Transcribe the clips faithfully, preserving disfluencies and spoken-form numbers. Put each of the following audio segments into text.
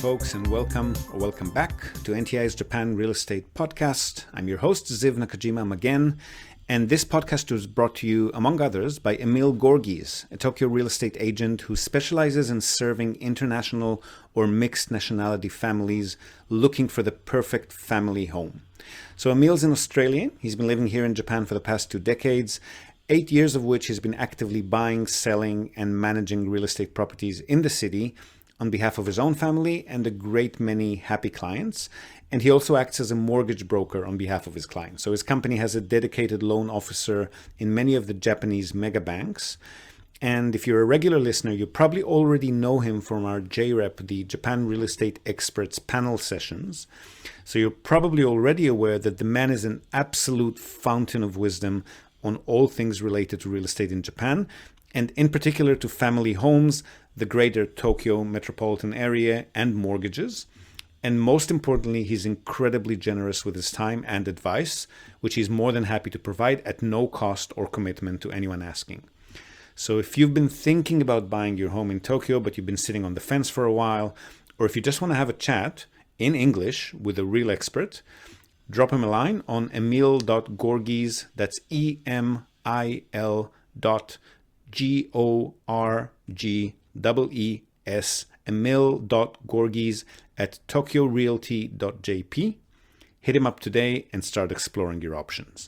folks, and welcome or welcome back to N T I's Japan Real Estate Podcast. I'm your host, Ziv Nakajima again, and this podcast was brought to you, among others, by Emil Gorgies, a Tokyo real estate agent who specializes in serving international or mixed nationality families looking for the perfect family home. So Emil's an Australian. He's been living here in Japan for the past two decades, eight years of which he's been actively buying, selling, and managing real estate properties in the city on behalf of his own family and a great many happy clients. And he also acts as a mortgage broker on behalf of his clients. So his company has a dedicated loan officer in many of the Japanese mega banks. And if you're a regular listener, you probably already know him from our J REP, the Japan Real Estate Experts panel sessions. So you're probably already aware that the man is an absolute fountain of wisdom on all things related to real estate in Japan, and in particular to family homes, the greater Tokyo metropolitan area, and mortgages. And most importantly, he's incredibly generous with his time and advice, which he's more than happy to provide at no cost or commitment to anyone asking. So if you've been thinking about buying your home in Tokyo, but you've been sitting on the fence for a while, or if you just want to have a chat in English with a real expert, drop him a line on emil dot gorgies, that's E M I L dot G O R G E E S, emil dot gorgies at tokyo realty dot j p. Hit him up today and start exploring your options.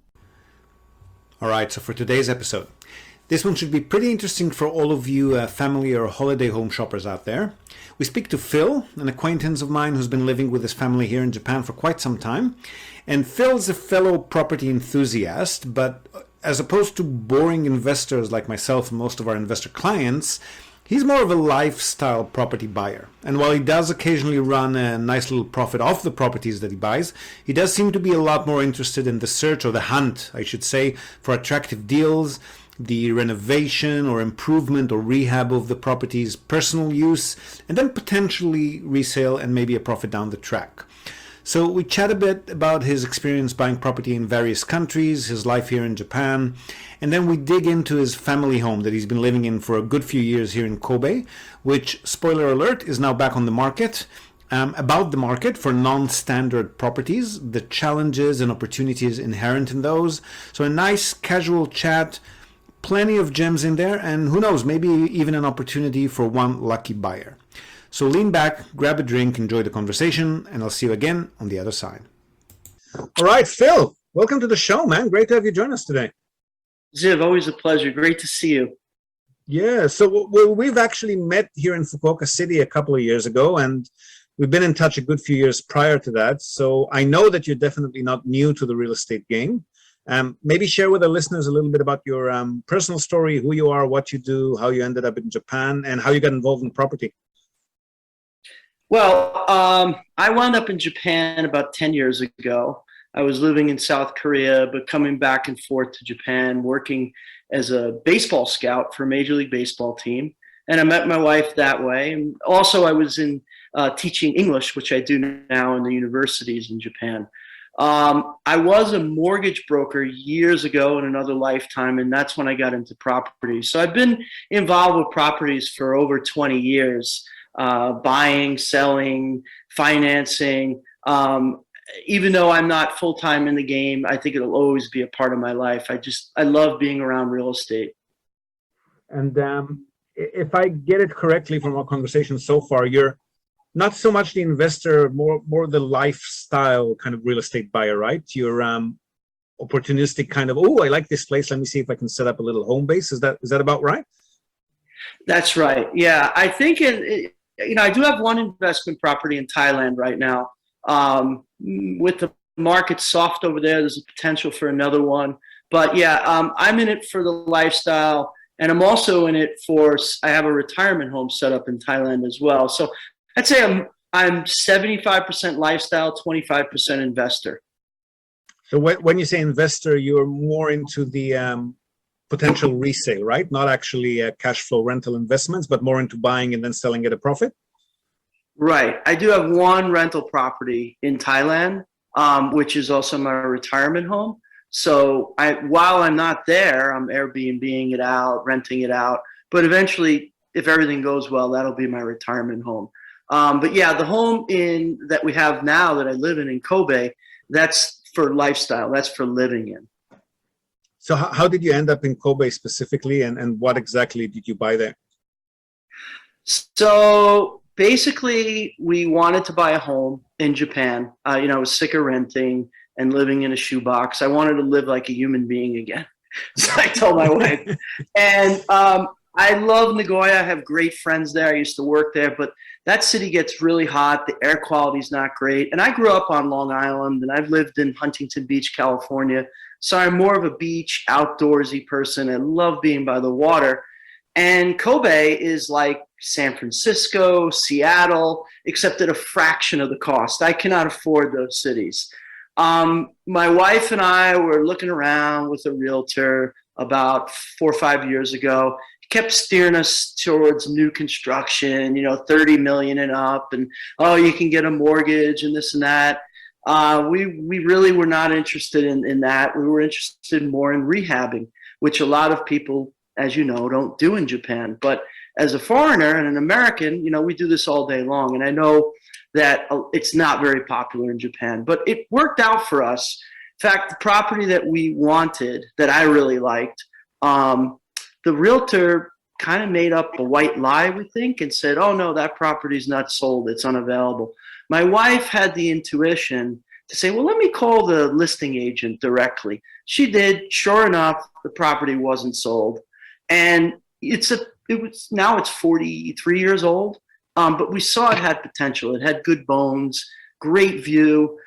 All right, so for today's episode, this one should be pretty interesting for all of you uh, family or holiday home shoppers out there. We speak to Phil, an acquaintance of mine who's been living with his family here in Japan for quite some time. And Phil's a fellow property enthusiast, but as opposed to boring investors like myself and most of our investor clients, he's more of a lifestyle property buyer. And while he does occasionally run a nice little profit off the properties that he buys, he does seem to be a lot more interested in the search, or the hunt, I should say, for attractive deals, the renovation or improvement or rehab of the property's personal use, and then potentially resale and maybe a profit down the track. So we chat a bit about his experience buying property in various countries, his life here in Japan, and then we dig into his family home that he's been living in for a good few years here in Kobe, which, spoiler alert, is now back on the market. Um, about the market for non-standard properties, the challenges and opportunities inherent in those. So a nice casual chat, plenty of gems in there, and who knows, maybe even an opportunity for one lucky buyer. So lean back, grab a drink, enjoy the conversation, and I'll see you again on the other side. All right, Phil, welcome to the show, man. Great to have you join us today. Ziv, always a pleasure. Great to see you. Yeah, so well, we've actually met here in Fukuoka City a couple of years ago, and we've been in touch a good few years prior to that. So I know that you're definitely not new to the real estate game. Um, maybe share with the listeners a little bit about your um, personal story, who you are, what you do, how you ended up in Japan, and how you got involved in property. Well, um, I wound up in Japan about ten years ago. I was living in South Korea, but coming back and forth to Japan, working as a baseball scout for a Major League Baseball team. And I met my wife that way. And also I was in uh, teaching English, which I do now in the universities in Japan. Um, I was a mortgage broker years ago in another lifetime, and that's when I got into property. So I've been involved with properties for over twenty years, uh, buying, selling, financing. Um, even though I'm not full-time in the game, I think it'll always be a part of my life. I just, I love being around real estate. And um, if I get it correctly from our conversation so far, you're not so much the investor, more more the lifestyle kind of real estate buyer, right? You're um, opportunistic kind of, oh, I like this place. Let me see if I can set up a little home base. Is that is that about right? That's right. Yeah, I think it, it you know I do have one investment property in Thailand right now. Um, with the market soft over there, there's a potential for another one. But yeah, um, I'm in it for the lifestyle, and I'm also in it for. I have a retirement home set up in Thailand as well. So I'd say I'm I'm seventy-five percent lifestyle, twenty-five percent investor. So when you say investor, you're more into the um, potential resale, right? Not actually uh, cash flow rental investments, but more into buying and then selling at a profit? Right. I do have one rental property in Thailand, um, which is also my retirement home. So I, while I'm not there, I'm Airbnb-ing it out, renting it out. But eventually, if everything goes well, that'll be my retirement home. Um, but yeah, the home in that we have now that I live in in Kobe, that's for lifestyle. That's for living in. So how, how did you end up in Kobe specifically, and, and what exactly did you buy there? So basically, we wanted to buy a home in Japan. Uh, you know, I was sick of renting and living in a shoebox. I wanted to live like a human being again. So I told my wife. And um, I love Nagoya. I have great friends there. I used to work there, but that city gets really hot. The air quality is not great. And I grew up on Long Island, and I've lived in Huntington Beach, California. So I'm more of a beach, outdoorsy person. I love being by the water. And Kobe is like San Francisco, Seattle, except at a fraction of the cost. I cannot afford those cities. Um, my wife and I were looking around with a realtor about four or five years ago. He kept steering us towards new construction, you know, thirty million and up, and oh, you can get a mortgage and this and that. Uh, we we really were not interested in, in that. We were interested more in rehabbing, which a lot of people, as you know, don't do in Japan. But as a foreigner and an American, you know, we do this all day long. And I know that it's not very popular in Japan, but it worked out for us. In fact, the property that we wanted, that I really liked, um, the realtor kind of made up a white lie, we think, and said, oh, no, that property is not sold. It's unavailable. My wife had the intuition to say, well, let me call the listing agent directly. She did. Sure enough, the property wasn't sold. And it's a, it was, now it's forty-three years old. Um, but we saw it had potential. It had good bones, great view.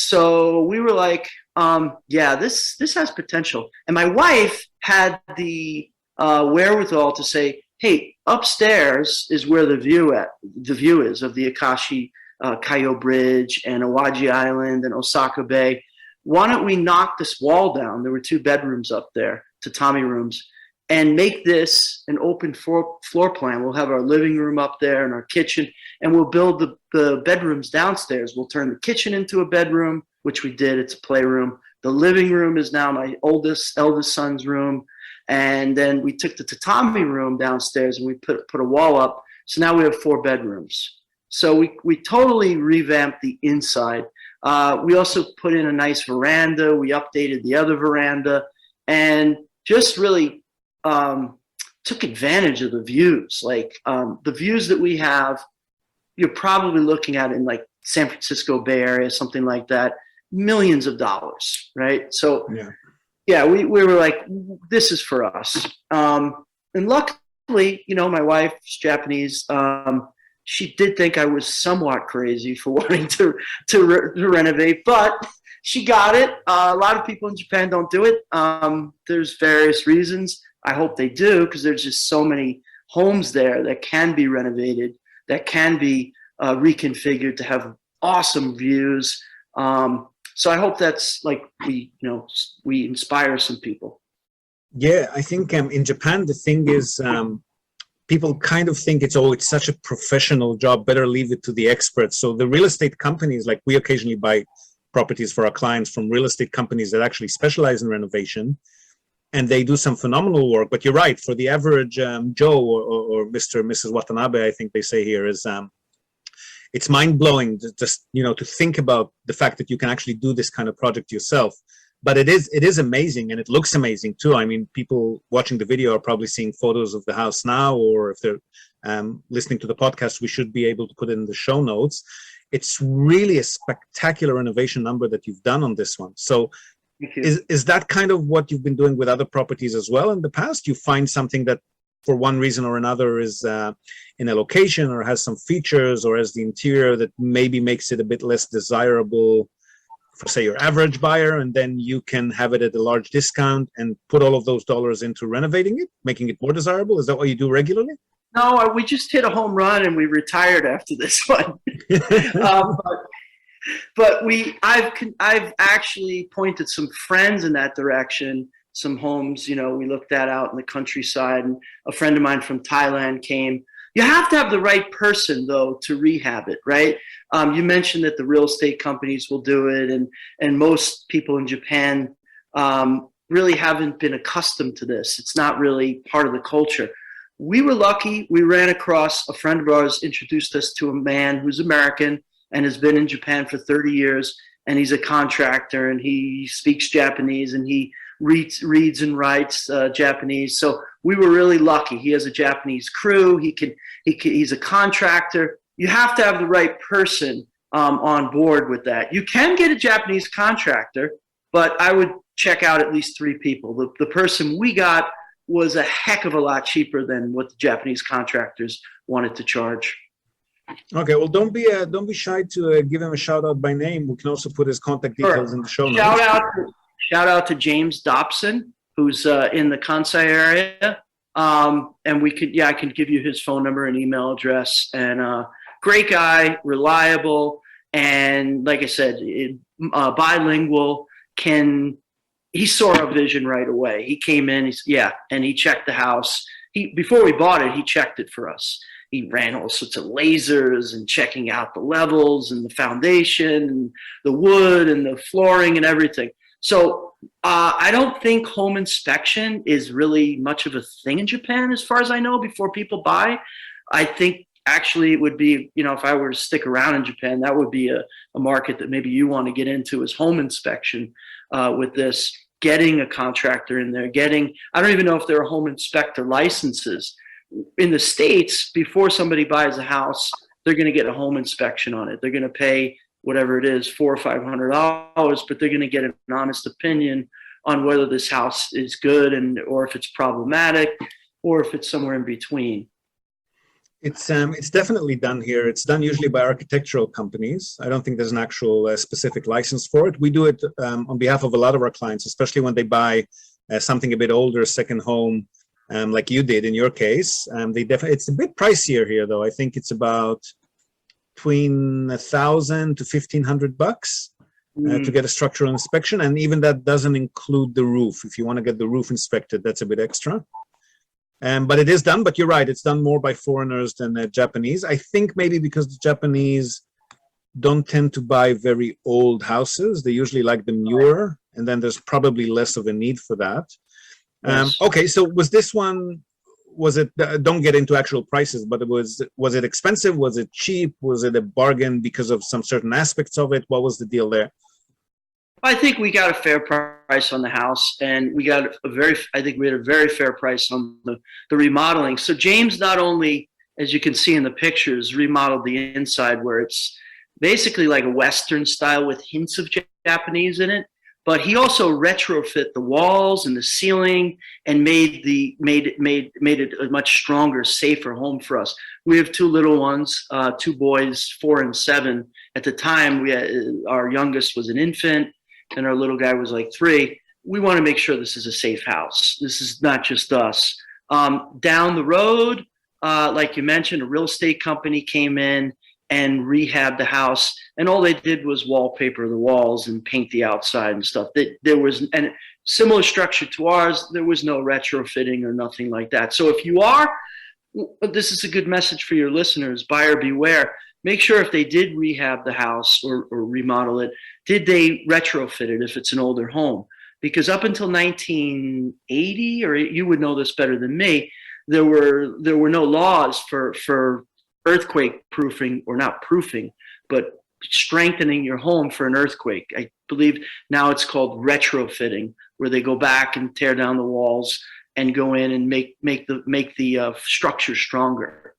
So we were like, um, yeah, this this has potential. And my wife had the uh, wherewithal to say, hey, upstairs is where the view at the view is of the Akashi uh, Kayo Bridge and Awaji Island and Osaka Bay. Why don't we knock this wall down? There were two bedrooms up there, tatami rooms, and make this an open floor, floor plan. We'll have our living room up there and our kitchen, and we'll build the, the bedrooms downstairs. We'll turn the kitchen into a bedroom, which we did. It's a playroom. The living room is now my oldest, eldest son's room. And then we took the tatami room downstairs and we put, put a wall up. So now we have four bedrooms. So we, we totally revamped the inside. Uh, we also put in a nice veranda. We updated the other veranda and just really Um, took advantage of the views. Like um, the views that we have, you're probably looking at in like San Francisco Bay Area, something like that, millions of dollars, right? So yeah, yeah we, we were like, this is for us. Um, and luckily, you know, my wife's Japanese. Um, she did think I was somewhat crazy for wanting to, to, re- to renovate, but she got it. Uh, a lot of people in Japan don't do it. Um, there's various reasons. I hope they do, because there's just so many homes there that can be renovated, that can be uh, reconfigured to have awesome views. Um, so I hope that's like we, you know, we inspire some people. Yeah, I think um, in Japan the thing is um, people kind of think it's oh, it's such a professional job. Better leave it to the experts. So the real estate companies, like we occasionally buy properties for our clients from real estate companies that actually specialize in renovation. And they do some phenomenal work. But you're right, for the average um, Joe or, or, or Mister and Missus Watanabe, I think they say here, is um, it's mind-blowing to just, you know, to think about the fact that you can actually do this kind of project yourself. But it is it is amazing, and it looks amazing too. I mean, people watching the video are probably seeing photos of the house now, or if they're um, listening to the podcast, we should be able to put it in the show notes. It's really a spectacular renovation number that you've done on this one. So Is is that kind of what you've been doing with other properties as well in the past? You find something that for one reason or another is uh, in a location or has some features or has the interior that maybe makes it a bit less desirable for, say, your average buyer, and then you can have it at a large discount and put all of those dollars into renovating it, making it more desirable? Is that what you do regularly? No, we just hit a home run and we retired after this one. um, but But we, I've, I've actually pointed some friends in that direction. Some homes, you know, we looked at out in the countryside, and a friend of mine from Thailand came. You have to have the right person, though, to rehab it, right? Um, you mentioned that the real estate companies will do it, and and most people in Japan um, really haven't been accustomed to this. It's not really part of the culture. we were lucky. We ran across a friend of ours, introduced us to a man who's American and has been in Japan for thirty years. And he's a contractor and he speaks Japanese and he reads, reads and writes uh, Japanese. So we were really lucky. He has a Japanese crew. He can, he can, he's a contractor. You have to have the right person um, on board with that. You can get a Japanese contractor, but I would check out at least three people. The, the person we got was a heck of a lot cheaper than what the Japanese contractors wanted to charge. Okay, well, don't be uh, don't be shy to uh, give him a shout out by name. We can also put his contact details Sure. in the show notes. Shout out, to, shout out to James Dobson, who's uh, in the Kansai area, um, and we could, yeah, I can give you his phone number and email address. And uh, great guy, reliable, and like I said, it, uh, bilingual. Can he saw our vision right away? He came in, he's yeah, and he checked the house. He before we bought it, he checked it for us. He ran all sorts of lasers and checking out the levels and the foundation and the wood and the flooring and everything. So uh, I don't think home inspection is really much of a thing in Japan, as far as I know, before people buy. I think actually it would be, you know, if I were to stick around in Japan, that would be a, a market that maybe you want to get into, is home inspection uh, with this, getting a contractor in there, getting, I don't even know if there are home inspector licenses. In the States, before somebody buys a house, they're going to get a home inspection on it. They're going to pay whatever it is, four or five hundred dollars, but they're going to get an honest opinion on whether this house is good and or if it's problematic or if it's somewhere in between. It's um, it's definitely done here. It's done usually by architectural companies. I don't think there's an actual uh, specific license for it. We do it um, on behalf of a lot of our clients, especially when they buy uh, something a bit older, second home. Um, like you did in your case. Um, they definitely, it's a bit pricier here though. I think it's about between a thousand to fifteen hundred bucks uh, Mm. to get a structural inspection, and even that doesn't include the roof. If you want to get the roof inspected, that's a bit extra. Um, but it is done. But you're right, it's done more by foreigners than uh, Japanese. I think maybe because the Japanese don't tend to buy very old houses. They usually like them newer, and then there's probably less of a need for that. Um, Yes. okay, so was this one, was it, uh, don't get into actual prices, but it was, was it expensive? Was it cheap? Was it a bargain because of some certain aspects of it? What was the deal there? I think we got a fair price on the house, and we got a very, I think we had a very fair price on the, the remodeling. So James not only, as you can see in the pictures, remodeled the inside where it's basically like a Western style with hints of Japanese in it, but he also retrofit the walls and the ceiling and made the made it made made it a much stronger, safer home for us. We have two little ones, uh, two boys, four and seven. At the time, we had, our youngest was an infant, and our little guy was like three. We want to make sure this is a safe house. This is not just us. Um, down the road, uh, like you mentioned, a real estate company came in and rehabbed the house, and all they did was wallpaper the walls and paint the outside and stuff. There was, and similar structure to ours, there was no retrofitting or nothing like that. So if you are, this is a good message for your listeners, buyer beware. Make sure if they did rehab the house or, or remodel it, did they retrofit it if it's an older home? Because up until nineteen eighty, or you would know this better than me, there were there were no laws for for earthquake proofing, or not proofing, but strengthening your home for an earthquake. I believe now it's called retrofitting, where they go back and tear down the walls and go in and make make the make the uh, structure stronger.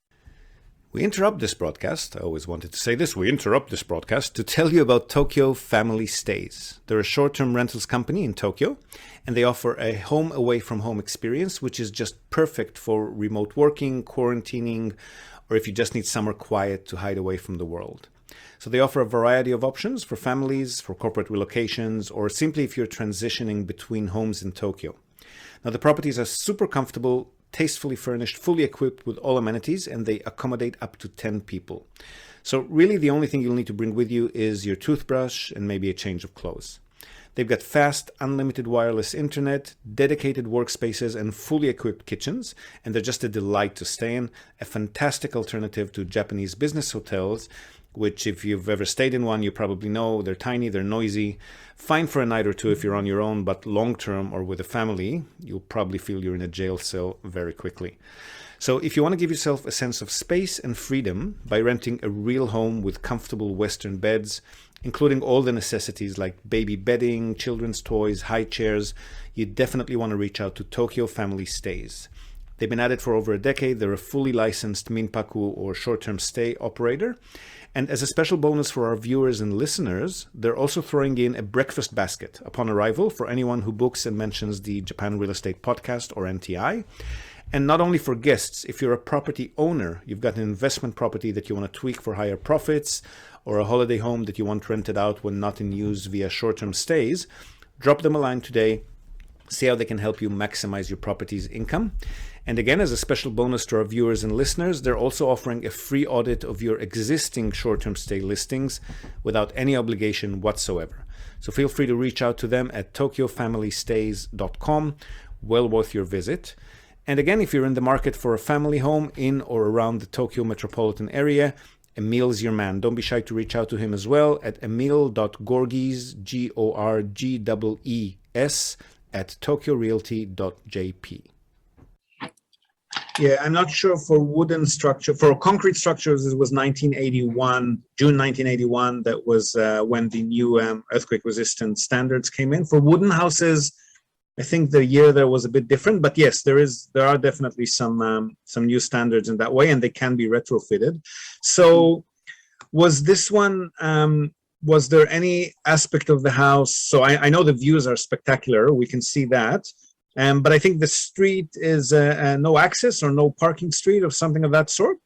We interrupt this broadcast, I always wanted to say this, we interrupt this broadcast to tell you about Tokyo Family Stays. They're a short-term rentals company in Tokyo, and they offer a home away from home experience, which is just perfect for remote working, quarantining, or if you just need somewhere quiet to hide away from the world. So they offer a variety of options for families, for corporate relocations, or simply if you're transitioning between homes in Tokyo. Now the properties are super comfortable, tastefully furnished, fully equipped with all amenities, and they accommodate up to ten people. So really the only thing you'll need to bring with you is your toothbrush and maybe a change of clothes. They've got fast, unlimited wireless internet, dedicated workspaces, and fully equipped kitchens, and they're just a delight to stay in, a fantastic alternative to Japanese business hotels, which if you've ever stayed in one, you probably know they're tiny, they're noisy, fine for a night or two if you're on your own, but long term or with a family, you'll probably feel you're in a jail cell very quickly. So if you want to give yourself a sense of space and freedom by renting a real home with comfortable Western beds, including all the necessities like baby bedding, children's toys, high chairs, you definitely want to reach out to Tokyo Family Stays. They've been at it for over a decade. They're a fully licensed Minpaku or short-term stay operator. And as a special bonus for our viewers and listeners, they're also throwing in a breakfast basket upon arrival for anyone who books and mentions the Japan Real Estate Podcast or N T I. And not only for guests, if you're a property owner, you've got an investment property that you want to tweak for higher profits, or a holiday home that you want rented out when not in use via short-term stays, drop them a line today, see how they can help you maximize your property's income. And again, as a special bonus to our viewers and listeners, they're also offering a free audit of your existing short-term stay listings without any obligation whatsoever. So feel free to reach out to them at tokyo family stays dot com. Well worth your visit. And again, if you're in the market for a family home in or around the Tokyo metropolitan area, Emil's your man. Don't be shy to reach out to him as well at emil dot gorgees, G O R G E E S, at tokyo realty dot j p. Yeah, I'm not sure for wooden structure, for concrete structures, it was nineteen eighty-one, June nineteen eighty-one, that was uh, when the new um, earthquake resistant standards came in. For wooden houses, I think the year there was a bit different, but yes, there is, there are definitely some um, some new standards in that way, and they can be retrofitted. So was this one, um, was there any aspect of the house? So I, I know the views are spectacular, we can see that. Um, but I think the street is uh, uh, no access or no parking street or something of that sort.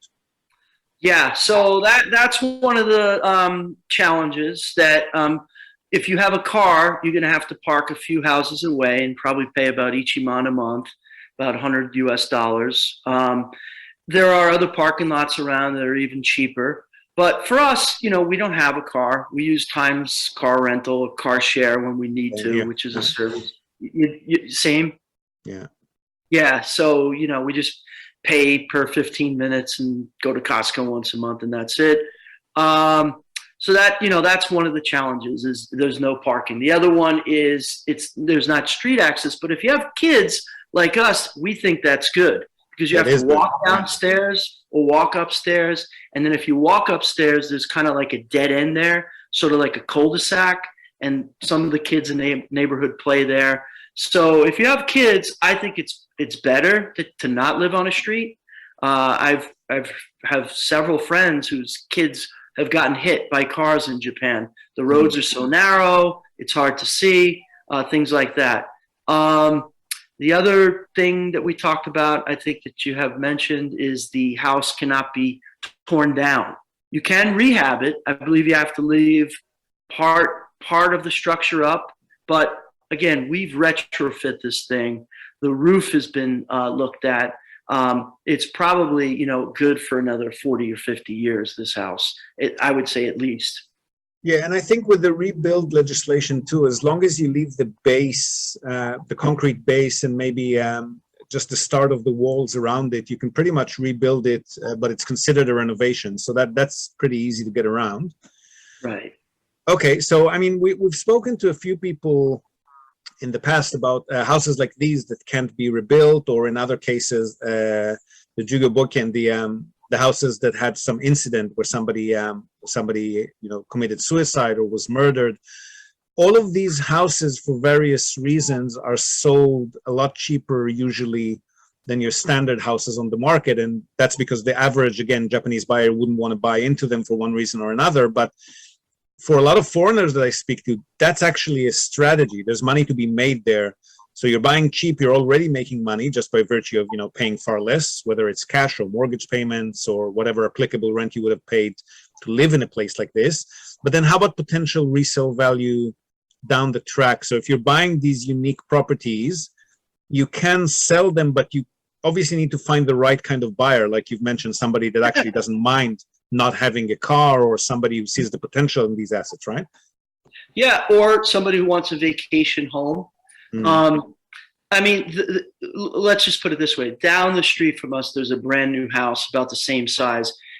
Yeah, so that that's one of the um, challenges that um, if you have a car, you're going to have to park a few houses away and probably pay about Ichiman a month, about one hundred U S dollars. Um, there are other parking lots around that are even cheaper. But for us, you know, we don't have a car. We use Times car rental, or car share when we need to, yeah. which is a service. You, you, same. Yeah. Yeah. So, you know, we just pay per fifteen minutes and go to Costco once a month, and that's it. Um, so that, you know, that's one of the challenges, is there's no parking. The other one is it's there's not street access, but if you have kids like us, we think that's good, because you That have to is walk good. downstairs or walk upstairs. And then if you walk upstairs, there's kind of like a dead end there, sort of like a cul-de-sac. And some of the kids in the neighborhood play there. So if you have kids, I think it's it's better to, to not live on a street. Uh, I've I've have several friends whose kids have gotten hit by cars in Japan. The roads are so narrow, it's hard to see, uh, things like that. Um, the other thing that we talked about, I think that you have mentioned, is the house cannot be torn down. You can rehab it. I believe you have to leave part part of the structure up, but again, we've retrofit this thing. The roof has been uh, looked at. Um, it's probably, you know, good for another forty or fifty years, this house. It, I would say at least. Yeah, and I think with the rebuild legislation too, as long as you leave the base, uh, the concrete base, and maybe um, just the start of the walls around it, you can pretty much rebuild it, uh, but it's considered a renovation. So that that's pretty easy to get around. Right. Okay, so I mean, we, we've spoken to a few people in the past about uh, houses like these that can't be rebuilt, or in other cases, uh, the Jugoboken, the um, the houses that had some incident where somebody um, somebody you know committed suicide or was murdered. All of these houses, for various reasons, are sold a lot cheaper usually than your standard houses on the market, and that's because the average, again, Japanese buyer wouldn't want to buy into them for one reason or another. But for a lot of foreigners that I speak to, that's actually a strategy. There's money to be made there. So you're buying cheap, you're already making money just by virtue of, you know, paying far less, whether it's cash or mortgage payments or whatever applicable rent you would have paid to live in a place like this. But then how about potential resale value down the track? So if you're buying these unique properties, you can sell them, but you obviously need to find the right kind of buyer. Like you've mentioned, somebody that actually doesn't mind not having a car, or somebody who sees the potential in these assets, right? Yeah, or somebody who wants a vacation home. Mm. Um, I mean, the, the, let's just put it this way. Down the street from us, there's a brand new house about the same size.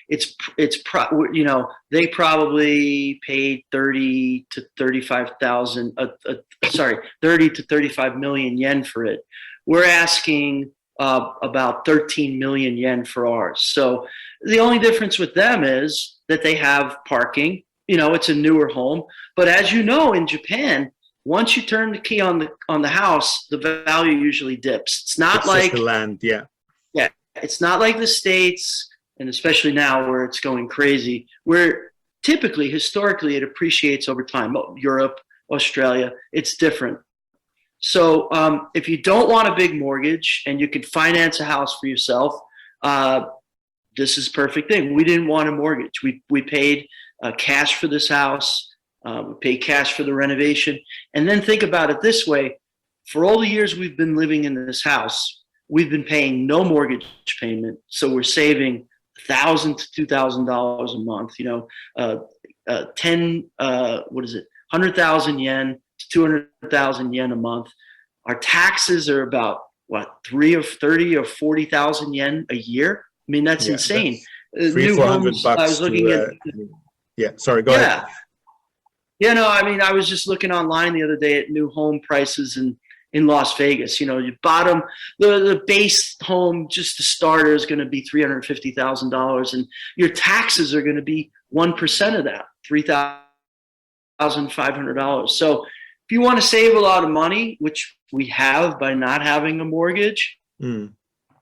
it's it's pro, you know, they probably paid thirty to thirty-five thousand, uh, uh, sorry, thirty to thirty-five million yen for it. We're asking uh, about thirteen million yen for ours. So the only difference with them is that they have parking. You know, it's a newer home, but as you know, in Japan, once you turn the key on the on the house, the value usually dips. It's not It's like just the land, yeah. Yeah, it's not like the States, and especially now where it's going crazy, where typically, historically, it appreciates over time. Europe, Australia, it's different. So um, if you don't want a big mortgage and you can finance a house for yourself, uh, this is perfect thing. We didn't want a mortgage. We we paid uh, cash for this house. Uh, we paid cash for the renovation. And then think about it this way. For all the years we've been living in this house, we've been paying no mortgage payment. So we're saving one thousand dollars to two thousand dollars a month, you know, uh, uh, ten, uh, what is it, one hundred thousand yen to two hundred thousand yen a month. Our taxes are about, what, three or thirty or forty thousand yen a year? I mean, that's Yeah, insane. that's three, New four hundred homes, bucks I was looking to, at. uh, yeah, sorry, go yeah. ahead. Yeah, no, I mean, I was just looking online the other day at new home prices in, in Las Vegas. You know, your bottom, the, the base home, just the starter, is going to be three hundred fifty thousand dollars, and your taxes are going to be one percent of that, three thousand five hundred dollars. So if you want to save a lot of money, which we have by not having a mortgage, Mm.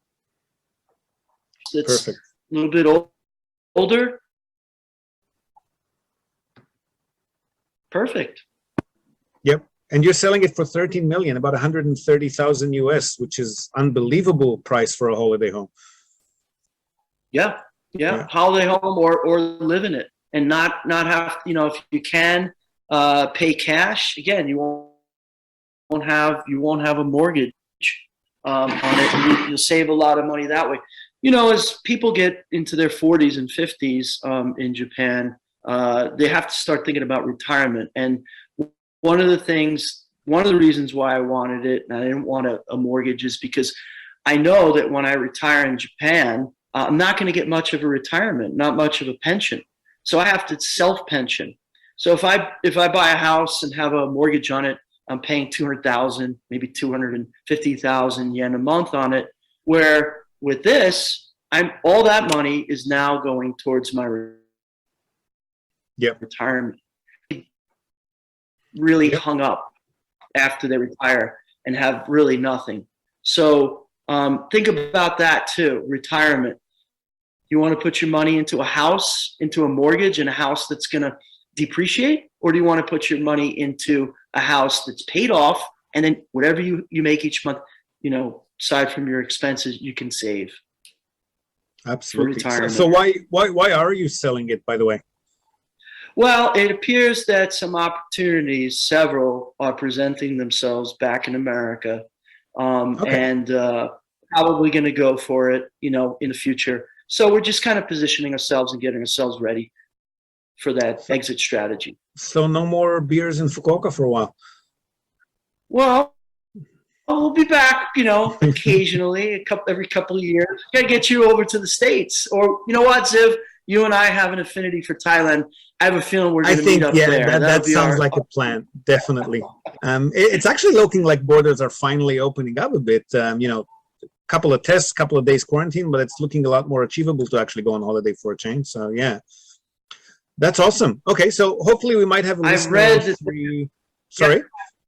it's Perfect. a little bit old, older, perfect. Yep. And you're selling it for thirteen million, about one hundred thirty thousand U S, which is unbelievable price for a holiday home. Yeah, yeah, Yeah. holiday home or or live in it and not not have, you know, if you can uh, pay cash. Again, you won't won't have you won't have a mortgage um, on it. And you, you'll save a lot of money that way. You know, as people get into their forties and fifties um, in Japan, uh, they have to start thinking about retirement. And one of the things, one of the reasons why I wanted it, and I didn't want a, a mortgage, is because I know that when I retire in Japan, uh, I'm not going to get much of a retirement, not much of a pension. So I have to self-pension. So if I if I buy a house and have a mortgage on it, I'm paying two hundred thousand, maybe two hundred fifty thousand yen a month on it. Where with this, I'm all that money is now going towards my re- Yep. retirement. Really Yep. hung up after they retire and have really nothing. So um, think about that too, retirement. You want to put your money into a house, into a mortgage, and a house that's going to depreciate? Or do you want to put your money into a house that's paid off, and then whatever you, you make each month, you know, aside from your expenses, you can save? Absolutely. So, retirement. so why why why are you selling it, by the way? Well, it appears that some opportunities, several, are presenting themselves back in America, um, Okay. and uh, probably going to go for it, you know, in the future. So we're just kind of positioning ourselves and getting ourselves ready for that exit strategy. So no more beers in Fukuoka for a while. Well, we'll be back, you know, occasionally, a couple every couple of years. Got to get you over to the States, or you know what, Ziv, you and I have an affinity for Thailand. I have a feeling we're I going to meet think, up yeah, there. that, That'll that be sounds our- like a plan. Definitely. Um, it- it's actually looking like borders are finally opening up a bit. Um, you know, couple of tests, couple of days quarantine, but it's looking a lot more achievable to actually go on holiday for a change. So yeah, that's awesome. Okay, so hopefully we might have a I've listener read of that- three- Sorry.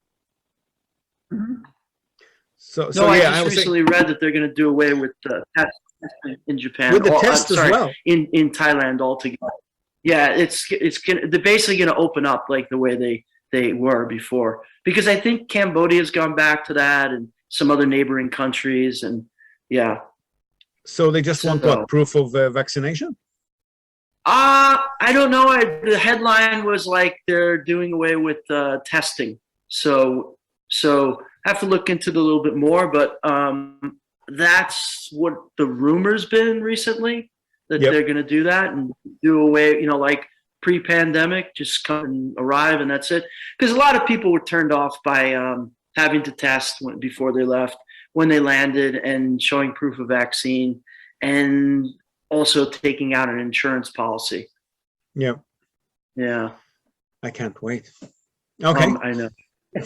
So, so no, yeah, I just was saying- recently read that they're going to do away with the test in Japan. with the All- uh, test as sorry, well. in in Thailand altogether. Yeah, it's it's gonna they're basically going to open up like the way they they were before, because I think Cambodia's gone back to that, and some other neighboring countries, and yeah. So they just want So- what, proof of uh, vaccination? Uh, I don't know. I, the headline was like they're doing away with uh, testing. So, so I have to look into it a little bit more. But um, that's what the rumor's been recently, that Yep. they're going to do that and do away. You know, like pre-pandemic, just come and arrive and that's it. Because a lot of people were turned off by um, having to test when, before they left, when they landed, and showing proof of vaccine. And also taking out an insurance policy. Yeah. Yeah. I can't wait. Okay. Um, I know.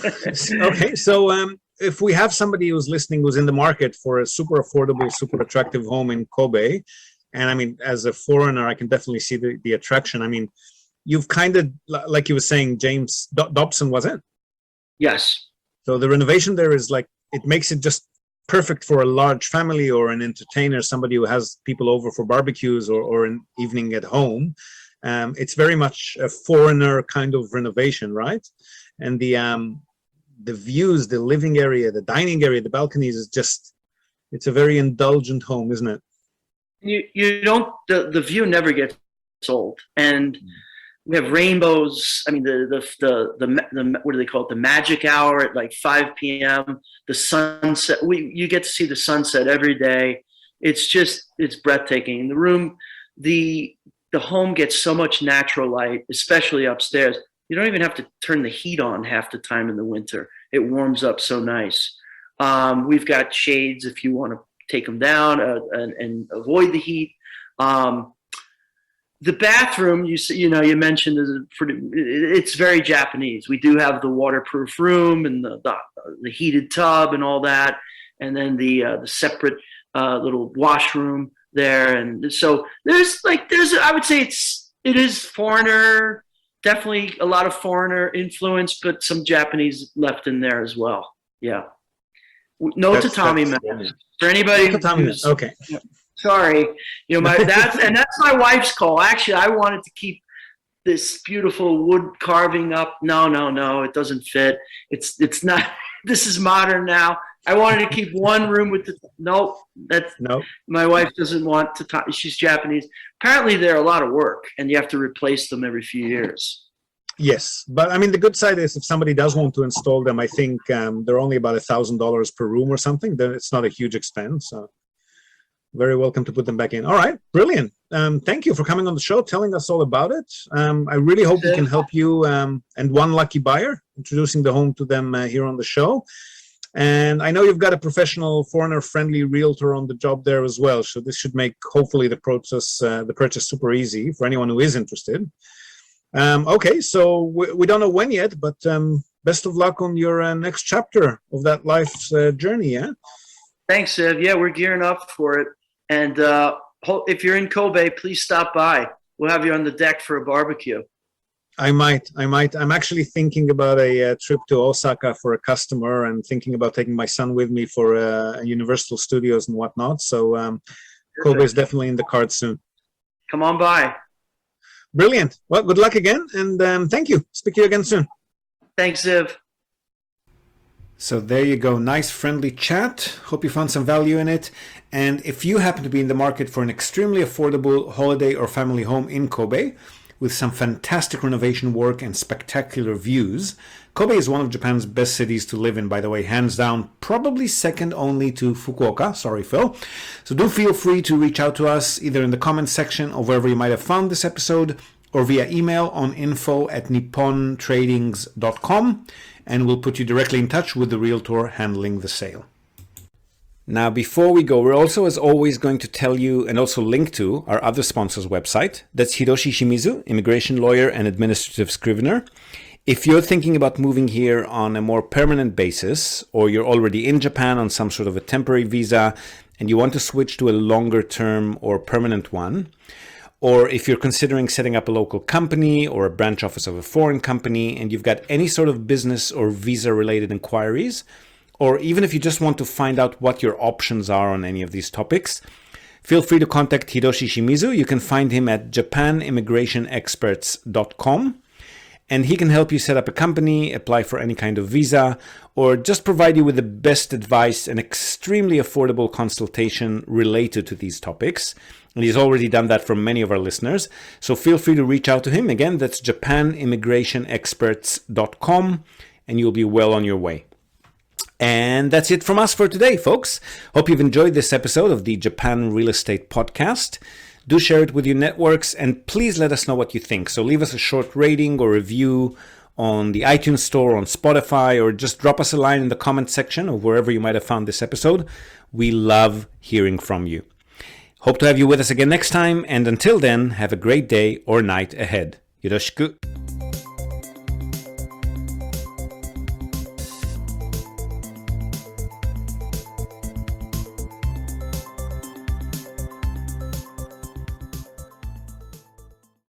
Okay. So um, if we have somebody who's listening who's in the market for a super affordable, super attractive home in Kobe, and I mean, as a foreigner, I can definitely see the, the attraction. I mean, you've kind of, like you were saying, James Do- Dobson, was it? Yes. So the renovation there is like, it makes it just perfect for a large family or an entertainer, somebody who has people over for barbecues or, or an evening at home. Um, it's very much a foreigner kind of renovation, right? And the um, the views, the living area, the dining area, the balconies is just, it's a very indulgent home, isn't it? You you don't, the, the view never gets old. And we have rainbows. I mean, the, the, the, the, the, what do they call it? The magic hour at like five p.m., the sunset. We, you get to see the sunset every day. It's just, it's breathtaking. The room, the, the home gets so much natural light, especially upstairs. You don't even have to turn the heat on half the time in the winter. It warms up so nice. Um, we've got shades if you want to take them down uh, and, and avoid the heat. Um, the bathroom, you you know, you mentioned is pretty. It's very Japanese. We do have the waterproof room and the the, the heated tub and all that, and then the uh, the separate uh, little washroom there. And so there's like there's I would say it's it is foreigner. Definitely a lot of foreigner influence, but some Japanese left in there as well. Yeah. No That's- tatami that's- mats. For anybody No tatami who's, mats, okay. sorry, you know, my that's and that's my wife's call. Actually, I wanted to keep this beautiful wood carving up. No, no, no, it doesn't fit. It's it's not. This is modern now. I wanted to keep one room with the no. That's No. my wife doesn't want to. Talk, she's Japanese. Apparently, they're a lot of work, and you have to replace them every few years. Yes, but I mean, the good side is if somebody does want to install them, I think um, they're only about a thousand dollars per room or something. Then it's not a huge expense. So very welcome to put them back in. All right, brilliant. Um, thank you for coming on the show, telling us all about it. Um, I really hope we can help you um, and one lucky buyer, introducing the home to them uh, here on the show. And I know you've got a professional, foreigner-friendly realtor on the job there as well. So this should make hopefully the process, uh, the purchase, super easy for anyone who is interested. Um, okay, so we, we don't know when yet, but um, best of luck on your uh, next chapter of that life's uh, journey, yeah? Thanks, Siv. Yeah, we're gearing up for it. And uh, if you're in Kobe, please stop by. We'll have you on the deck for a barbecue. I might, I might. I'm actually thinking about a, uh trip to Osaka for a customer and thinking about taking my son with me for uh, Universal Studios and whatnot. So um, Kobe is definitely in the cards soon. Come on by. Brilliant. Well, good luck again, and um, thank you. Speak to you again soon. Thanks, Ziv. So there you go. Nice friendly chat. Hope you found some value in it. And if you happen to be in the market for an extremely affordable holiday or family home in Kobe with some fantastic renovation work and spectacular views, Kobe is one of Japan's best cities to live in, by the way, hands down, probably second only to Fukuoka. Sorry, Phil. So do feel free to reach out to us either in the comments section or wherever you might have found this episode, or via email on info at nippon tradings dot com, and we'll put you directly in touch with the realtor handling the sale. Now, before we go, we're also, as always, going to tell you and also link to our other sponsor's website. That's Hiroshi Shimizu, immigration lawyer and administrative scrivener. If you're thinking about moving here on a more permanent basis, or you're already in Japan on some sort of a temporary visa and you want to switch to a longer term or permanent one, or if you're considering setting up a local company or a branch office of a foreign company and you've got any sort of business or visa related inquiries, or even if you just want to find out what your options are on any of these topics, feel free to contact Hiroshi Shimizu. You can find him at japan immigration experts dot com. And he can help you set up a company, apply for any kind of visa, or just provide you with the best advice and extremely affordable consultation related to these topics. And he's already done that for many of our listeners. So feel free to reach out to him. Again, that's japan immigration experts dot com, and you'll be well on your way. And that's it from us for today, folks. Hope you've enjoyed this episode of the Japan Real Estate Podcast. Do share it with your networks, and please let us know what you think. So leave us a short rating or review on the iTunes Store, on Spotify, or just drop us a line in the comment section or wherever you might have found this episode. We love hearing from you. Hope to have you with us again next time, and until then, have a great day or night ahead. Yoroshiku.